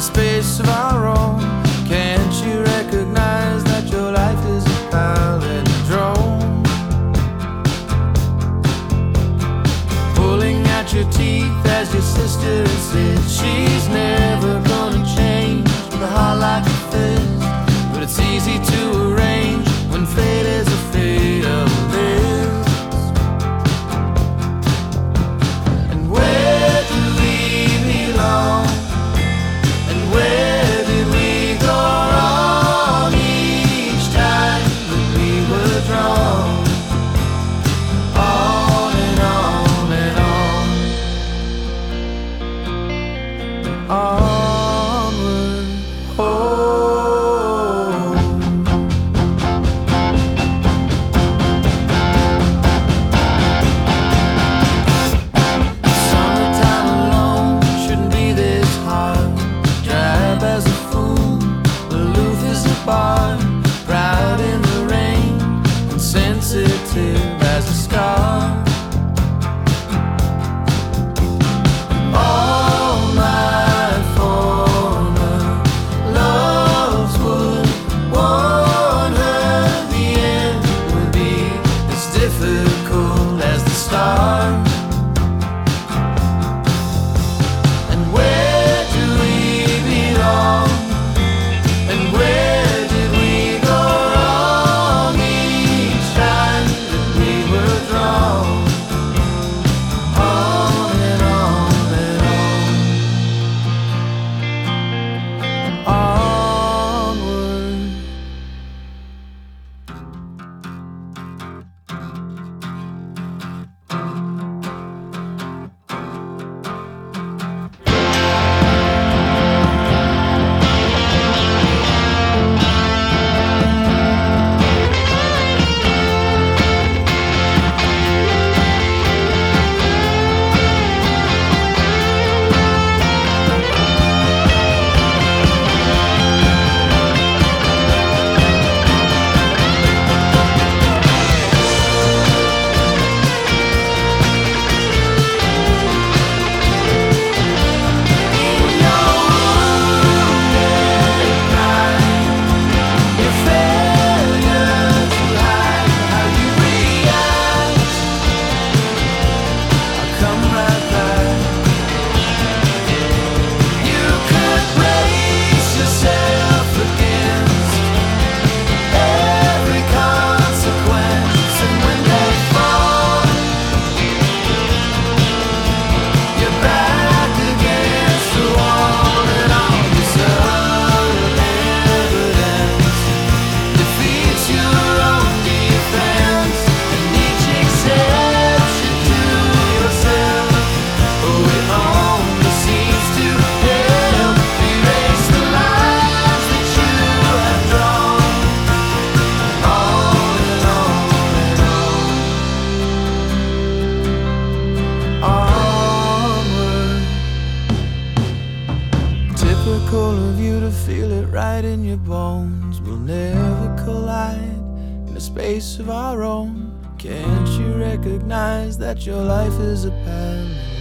space of our own. Can't you recognize that your life is a palindrome? Pulling at your teeth as your sister insists she's never gonna change with a heart like a fist. But it's easy to arrange when fate is a fatalist. And where do we belong? And where did we go wrong each time that we were drawn? On and on and on. Onward, summertime alone shouldn't be this hard. Drab as a fool, aloof as a bar, proud in the rain, and sensitive as a scar. All my former loves would warn her the end would be as difficult as the start. And where do we belong? And where did we go wrong each time that we were drawn? On and on and on. Onward. Typical of you to feel it right in your bones. We'll never collide in a space of our own. Can't you recognize that your life is a palindrome?